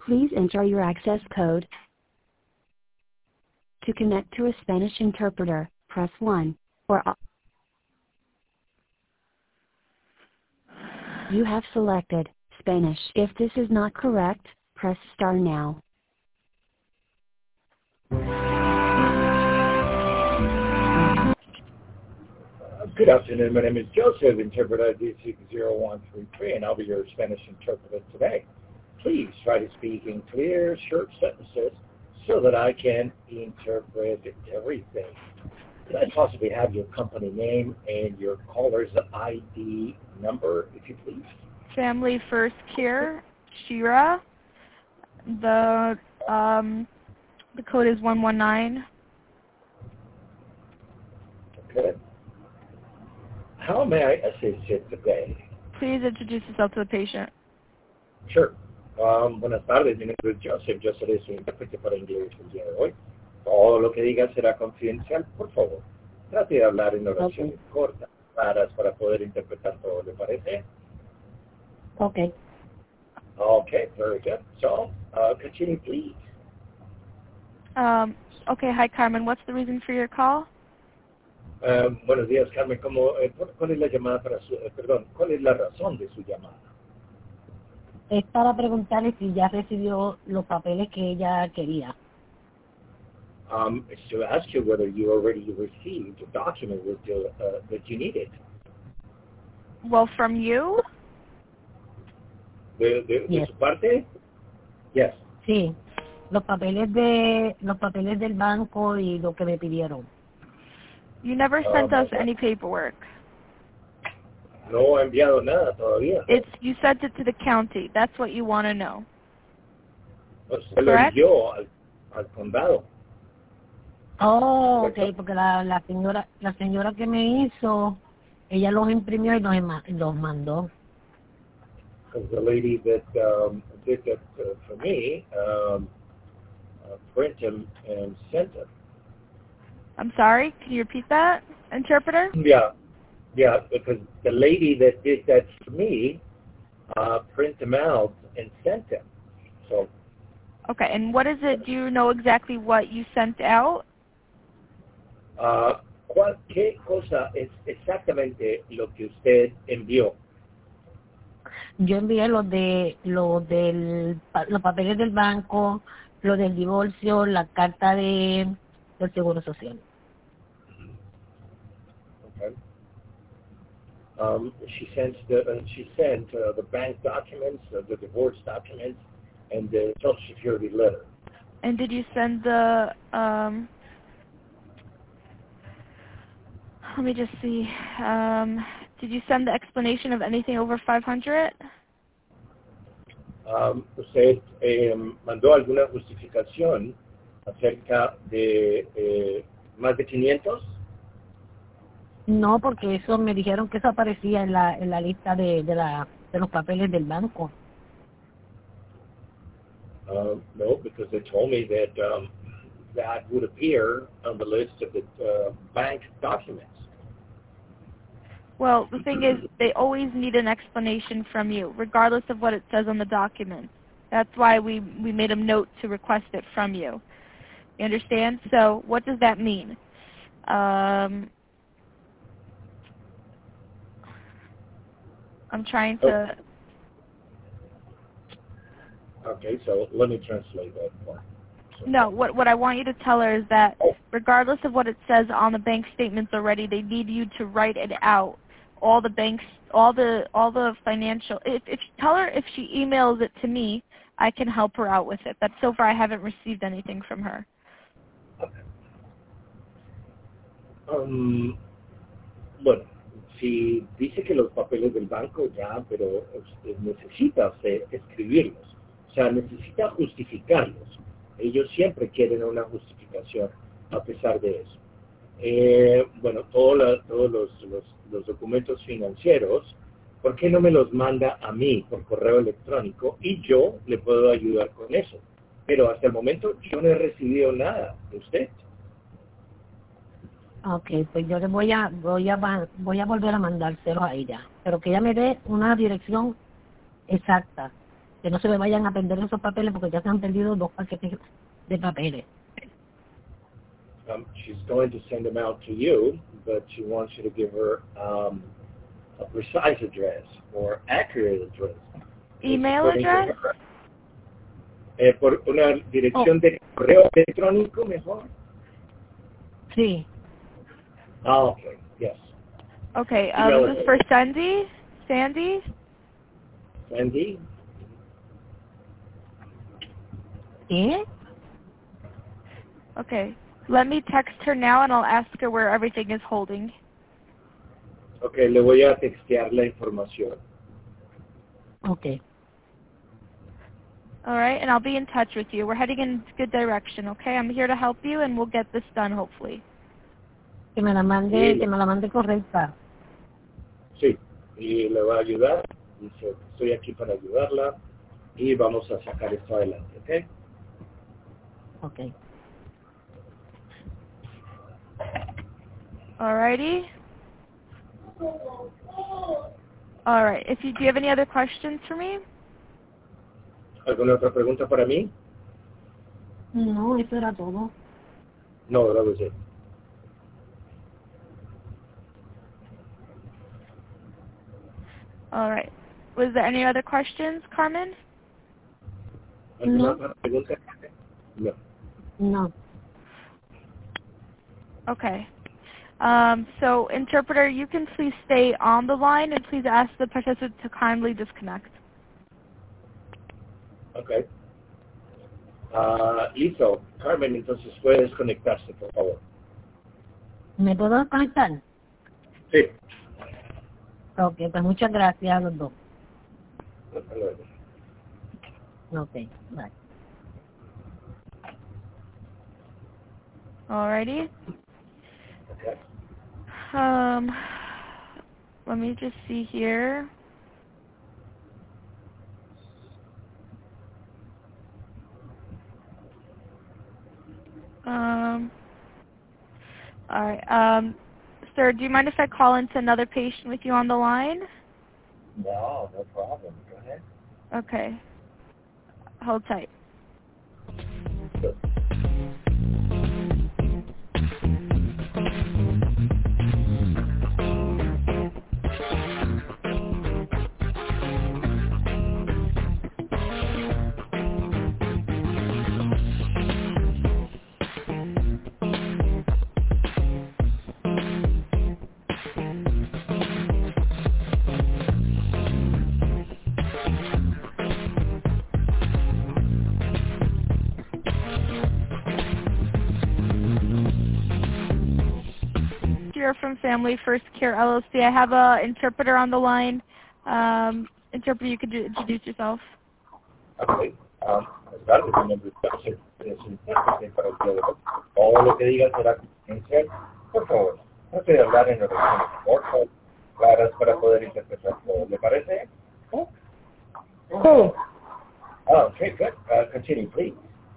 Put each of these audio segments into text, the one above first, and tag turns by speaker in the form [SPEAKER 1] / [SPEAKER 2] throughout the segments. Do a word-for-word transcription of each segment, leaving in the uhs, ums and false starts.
[SPEAKER 1] Please enter your access code. To connect to a Spanish interpreter, press one. For You have selected Spanish. If this is not correct, press star now.
[SPEAKER 2] Good afternoon. My name is Joseph, interpreter D six zero one three three, and I'll be your Spanish interpreter today. Please try to speak in clear, short sentences so that I can interpret everything. Could I possibly have your company name and your caller's I D number, if you please?
[SPEAKER 3] Family First Care, Shira. The um, the code is one one nine.
[SPEAKER 2] Okay. How may I assist you today?
[SPEAKER 3] Please introduce yourself to the patient.
[SPEAKER 2] Sure. Um, buenas tardes, mi nombre es Joseph. Yo seré su intérprete para inglés el día de hoy. Todo lo que diga será confidencial, por favor. Trate de hablar en oraciones okay. cortas, claras, para poder interpretar todo. ¿Le parece?
[SPEAKER 4] Okay.
[SPEAKER 2] Okay, very good. So, uh, continue, please.
[SPEAKER 3] Um, okay, hi, Carmen. What's the reason for your call?
[SPEAKER 2] Um, buenos días, Carmen. ¿Cómo, eh, ¿Cuál es la llamada para su, eh, perdón, cuál es la razón de su llamada?
[SPEAKER 4] Es para preguntarle si ya recibió los papeles que ella quería.
[SPEAKER 2] Um, it's to ask you whether you already received the document with the, uh, that you needed.
[SPEAKER 3] Well, from you?
[SPEAKER 2] ¿De, de,
[SPEAKER 4] yes.
[SPEAKER 2] de su parte? Yes.
[SPEAKER 4] Sí, los papeles de los papeles del banco y lo que me pidieron.
[SPEAKER 3] You never sent um, us any paperwork.
[SPEAKER 2] No he enviado nada todavía.
[SPEAKER 3] It's you sent it to the county. That's what you want to know.
[SPEAKER 2] Se lo envió al, al condado.
[SPEAKER 4] Oh, okay, porque la, la señora la señora que me hizo, ella los imprimió y los, los mandó.
[SPEAKER 2] Because the lady that um, did that uh, for me um, uh, printed them and sent them.
[SPEAKER 3] I'm sorry. Can you repeat that, interpreter?
[SPEAKER 2] Yeah. Yeah, because the lady that did that for me uh, printed them out and sent them. So.
[SPEAKER 3] Okay, and what is it? Do you know exactly what you sent out?
[SPEAKER 2] Uh, ¿cuál, ¿Qué cosa es exactamente lo que usted envió?
[SPEAKER 4] Yo envié los de los del los papeles del banco, los del divorcio, la carta de del seguro social.
[SPEAKER 2] Okay. Um, she sent the uh, she sent uh, the bank documents, uh, the divorce documents, and the Social Security letter.
[SPEAKER 3] And did you send the um? Let me just see. Um, did you send the explanation of anything over five hundred?
[SPEAKER 2] Um, ¿Usted eh, mandó alguna justificación acerca de eh, más de quinientos?
[SPEAKER 4] No, porque eso me dijeron que eso aparecía en la en la lista de de, la, de los papeles del banco.
[SPEAKER 2] Uh, no, because they told me that um, that would appear on the list of the uh, bank documents.
[SPEAKER 3] Well, the thing is, they always need an explanation from you, regardless of what it says on the document. That's why we, we made a note to request it from you. You understand? So what does that mean? Um, I'm trying to...
[SPEAKER 2] Okay, so let me translate that part. So
[SPEAKER 3] no, what, what I want you to tell her is that regardless of what it says on the bank statements already, they need you to write it out. All the banks, all the all the financial. If if tell her if she emails it to me, I can help her out with it. But so far, I haven't received anything from her.
[SPEAKER 2] Okay. Um, bueno, si dice que los papeles del banco ya, pero usted necesita usted escribirlos, o sea, necesita justificarlos. Ellos siempre quieren una justificación a pesar de eso. Eh, bueno, todo la, todos los, los, los documentos financieros, ¿por qué no me los manda a mí por correo electrónico y yo le puedo ayudar con eso? Pero hasta el momento yo no he recibido nada de usted.
[SPEAKER 4] Okay, pues yo le voy a voy a voy a volver a mandárselos a ella, pero que ella me dé una dirección exacta que no se me vayan a perder esos papeles porque ya se han perdido dos paquetes de papeles.
[SPEAKER 2] Um, she's going to send them out to you, but she wants you to give her um, a precise address or accurate address.
[SPEAKER 3] Email address?
[SPEAKER 2] Eh, por una dirección oh. de correo electrónico, mejor.
[SPEAKER 4] Sí.
[SPEAKER 2] Ah, okay. Yes.
[SPEAKER 3] Okay. Um, this is for Sandy. Sandy.
[SPEAKER 2] Sandy.
[SPEAKER 4] ¿Qué?
[SPEAKER 3] Okay. Let me text her now and I'll ask her where everything is holding.
[SPEAKER 2] Okay, le voy a textear la información.
[SPEAKER 4] Okay.
[SPEAKER 3] All right, and I'll be in touch with you. We're heading in a good direction, okay? I'm here to help you and we'll get this done hopefully.
[SPEAKER 4] Que me la mande, sí. que me la mande correcta.
[SPEAKER 2] Sí, y le va a ayudar. Dice, estoy aquí para ayudarla y vamos a sacar esto adelante, ¿ok?
[SPEAKER 4] Okay.
[SPEAKER 3] Alrighty. All right. If you do you have any other questions for me?
[SPEAKER 2] ¿Alguna otra pregunta para mí?
[SPEAKER 4] No, eso era todo.
[SPEAKER 2] No, that was it.
[SPEAKER 3] All right. Was there any other questions, Carmen?
[SPEAKER 2] ¿Alguna
[SPEAKER 4] No.
[SPEAKER 2] otra pregunta? No.
[SPEAKER 4] No.
[SPEAKER 3] Okay. Um, so, interpreter, you can please stay on the line and please ask the participant to kindly disconnect.
[SPEAKER 2] Okay. Uh, listo. Carmen, entonces puede desconectarse, por favor.
[SPEAKER 4] ¿Me puedo desconectar?
[SPEAKER 2] Sí.
[SPEAKER 4] Ok, pues muchas gracias a los dos.
[SPEAKER 2] Hasta luego.
[SPEAKER 4] Ok, bye.
[SPEAKER 3] Alrighty.
[SPEAKER 2] Okay.
[SPEAKER 3] Um, let me just see here. Um, all right. Um, sir, do you mind if I call into another patient with you on the line?
[SPEAKER 2] No, no problem. Go ahead.
[SPEAKER 3] Okay. Hold tight.
[SPEAKER 2] Good.
[SPEAKER 3] Here from Family First Care L L C. I have a interpreter on the line. Um, interpreter, you could do, introduce yourself.
[SPEAKER 2] Okay. Um, claro, mi nombre es es intérprete para el día de hoy. Todo lo que diga será confidencial. Por favor, trate de hablar en oraciones cortas, claras para poder interpretar todo. ¿Le parece?
[SPEAKER 5] Sí.
[SPEAKER 2] Oh, okay, good. Uh, continue, please.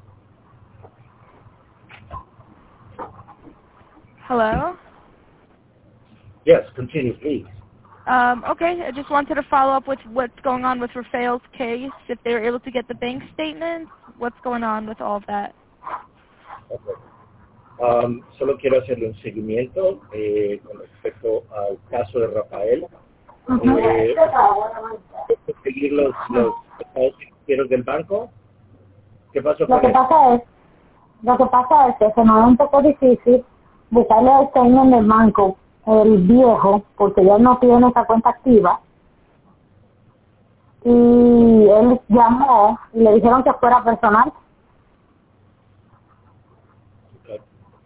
[SPEAKER 3] Hello?
[SPEAKER 2] Yes, continue, please.
[SPEAKER 3] Um, okay, I just wanted to follow up with what's going on with Rafael's case, if they were able to get the bank statements, what's going on with all of that.
[SPEAKER 2] Okay. Um, solo quiero hacerle un seguimiento eh, con respecto al caso de Rafael.
[SPEAKER 5] Uh-huh.
[SPEAKER 2] Eh, ¿Seguir los, los estados financieros del banco? ¿Qué pasó
[SPEAKER 5] Lo
[SPEAKER 2] con
[SPEAKER 5] que
[SPEAKER 2] él?
[SPEAKER 5] pasa es, lo que pasa es que se me da un poco difícil buscarle el statement del banco, el viejo, porque ya no tiene esa cuenta activa. Y él llamó y le dijeron que fuera personal.
[SPEAKER 2] Okay.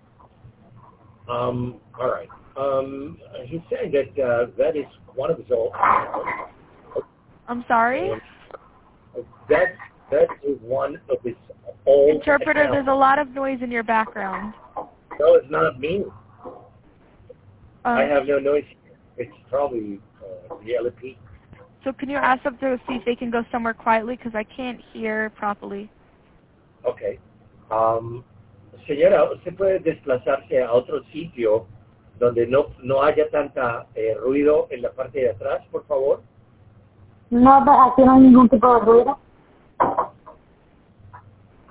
[SPEAKER 2] Um, all right. Um, he's saying that uh, that is one of his old.
[SPEAKER 3] I'm sorry?
[SPEAKER 2] That that is one of his old.
[SPEAKER 3] Interpreter,
[SPEAKER 2] accounts.
[SPEAKER 3] there's a lot of noise in your background.
[SPEAKER 2] No, it's not me.
[SPEAKER 3] Um,
[SPEAKER 2] I have no noise here. It's probably uh, the L P.
[SPEAKER 3] So can you ask them to see if they can go somewhere quietly because I can't hear properly.
[SPEAKER 2] Okay. Um, señora, ¿usted puede desplazarse a otro sitio donde no no haya tanta eh, ruido en la parte de atrás, por favor?
[SPEAKER 5] No, aquí no hay ningún tipo de ruido.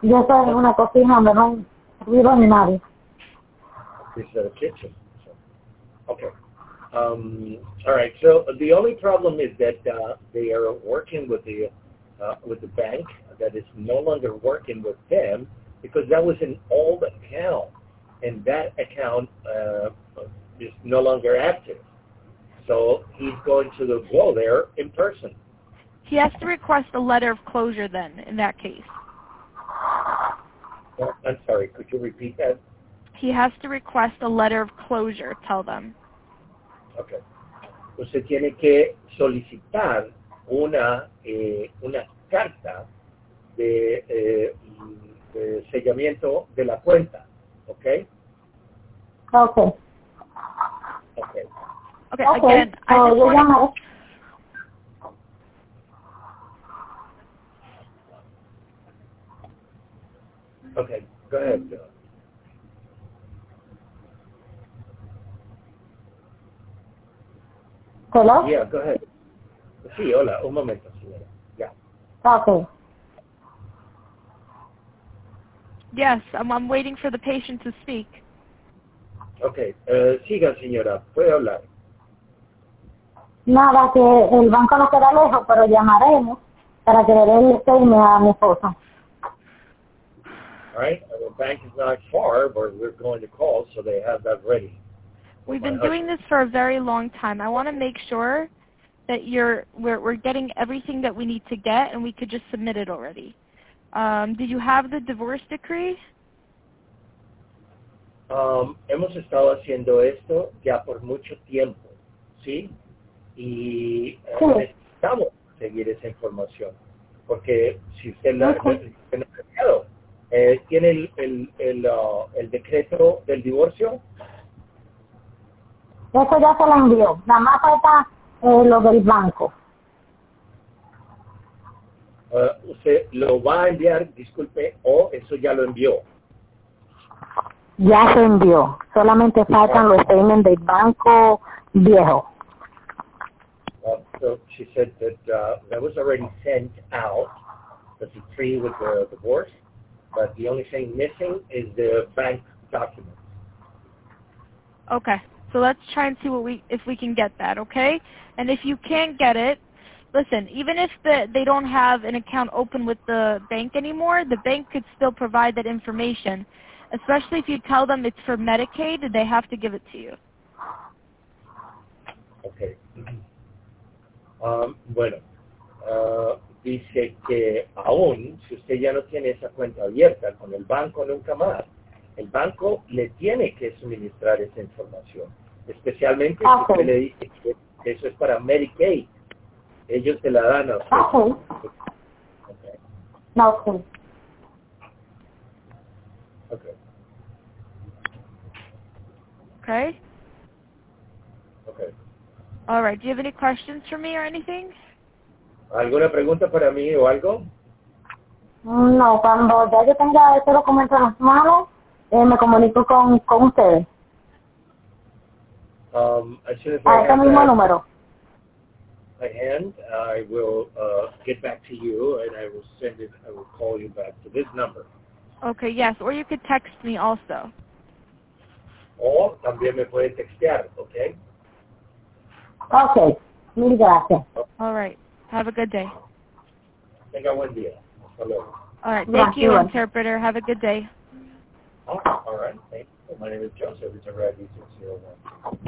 [SPEAKER 5] Yo estoy en una cocina donde no hay ruido ni nadie.
[SPEAKER 2] This is a kitchen. So. Okay. Um, all right. So the only problem is that uh, they are working with the uh, with the bank that is no longer working with them because that was an old account, and that account uh, is no longer active. So he's going to go there in person.
[SPEAKER 3] He has to request a letter of closure then, in that case.
[SPEAKER 2] Oh, I'm sorry, could you repeat that?
[SPEAKER 3] He has to request a letter of closure, tell them.
[SPEAKER 2] Okay. Usted tiene que solicitar una, eh, una carta de, eh, de sellamiento de la cuenta, ¿ok?
[SPEAKER 5] Okay.
[SPEAKER 2] Okay.
[SPEAKER 3] Okay,
[SPEAKER 5] Okay.
[SPEAKER 3] again, I
[SPEAKER 5] So
[SPEAKER 3] just
[SPEAKER 5] yo
[SPEAKER 3] want
[SPEAKER 5] llamaré.
[SPEAKER 2] Okay, go ahead.
[SPEAKER 5] Hello?
[SPEAKER 2] Yeah, go ahead. Sí, hola, un momento, señora. Ya.
[SPEAKER 5] Okay.
[SPEAKER 3] Yes, I'm, I'm waiting for the patient to speak.
[SPEAKER 2] Okay, uh, siga, señora, puede hablar.
[SPEAKER 5] Nada, que el banco no queda lejos, pero llamaremos para que le dé el statement a mi esposa.
[SPEAKER 2] All right, the bank is not far, but we're going to call, so they have that ready.
[SPEAKER 3] We've been doing this for a very long time. I want to make sure that you're we're we're getting everything that we need to get, and we could just submit it already. Um, did you have the divorce decree?
[SPEAKER 2] Um, hemos estado haciendo esto ya por mucho tiempo, ¿sí? Y eh,
[SPEAKER 5] Sí.
[SPEAKER 2] necesitamos seguir esa información, porque si usted la,
[SPEAKER 5] Okay.
[SPEAKER 2] la- la- la- eh, tiene el, el, el, uh, el decreto del divorcio.
[SPEAKER 5] Eso ya se lo envió. Nada más falta eh, lo del banco.
[SPEAKER 2] Uh, usted lo va a enviar, disculpe, o eso ya lo envió.
[SPEAKER 5] Ya se envió. Solamente faltan los statements del banco viejo.
[SPEAKER 2] Uh, so she said that uh, that was already sent out, the decree with the divorce, but the only thing missing is the bank document.
[SPEAKER 3] Okay, so let's try and see what we if we can get that. Okay, and if you can't get it, listen. Even if the, they don't have an account open with the bank anymore, the bank could still provide that information. Especially if you tell them it's for Medicaid, they have to give it to you.
[SPEAKER 2] Okay. Um, bueno, uh, dice que aún si usted ya no tiene esa cuenta abierta con el banco nunca más, el banco le tiene que suministrar esa información, especialmente
[SPEAKER 5] Okay.
[SPEAKER 2] si usted le dice que eso es para Medicaid. Ellos te la dan a usted.
[SPEAKER 5] Okay.
[SPEAKER 2] Okay.
[SPEAKER 5] No, okay.
[SPEAKER 2] Okay.
[SPEAKER 3] Okay?
[SPEAKER 2] Okay.
[SPEAKER 3] All right. Do you have any questions for me or anything?
[SPEAKER 2] ¿Alguna pregunta para mí o algo?
[SPEAKER 5] No, cuando ya yo tenga este documento en las manos, eh, me comunico con, con ustedes.
[SPEAKER 2] Um, as soon as
[SPEAKER 5] A
[SPEAKER 2] I
[SPEAKER 5] este
[SPEAKER 2] have
[SPEAKER 5] mismo
[SPEAKER 2] that
[SPEAKER 5] número.
[SPEAKER 2] at hand, I will uh, get back to you and I will send it. I will call you back to this number.
[SPEAKER 3] Okay, yes. Or you could text me also.
[SPEAKER 2] O también me puede textear, ¿ok?
[SPEAKER 5] Ok, mil gracias.
[SPEAKER 3] All right. Have a good day.
[SPEAKER 2] Tenga buen día. Hasta luego.
[SPEAKER 3] All right. Thank you,
[SPEAKER 5] Gracias.
[SPEAKER 3] interpreter. Have a good day.
[SPEAKER 2] Oh, all right. Thank you. My name is Joseph. It's a Red six zero one.